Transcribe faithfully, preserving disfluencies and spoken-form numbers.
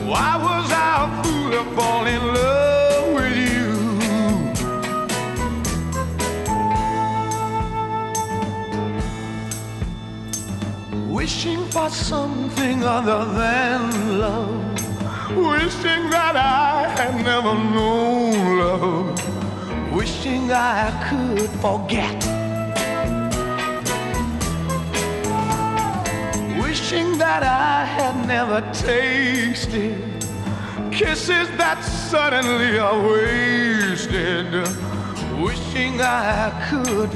Why was I a fool to fall in love with you? Wishing for something other than love, wishing that I had never known love, wishing I could forget, wishing that I had never tasted kisses that suddenly are wasted, wishing I could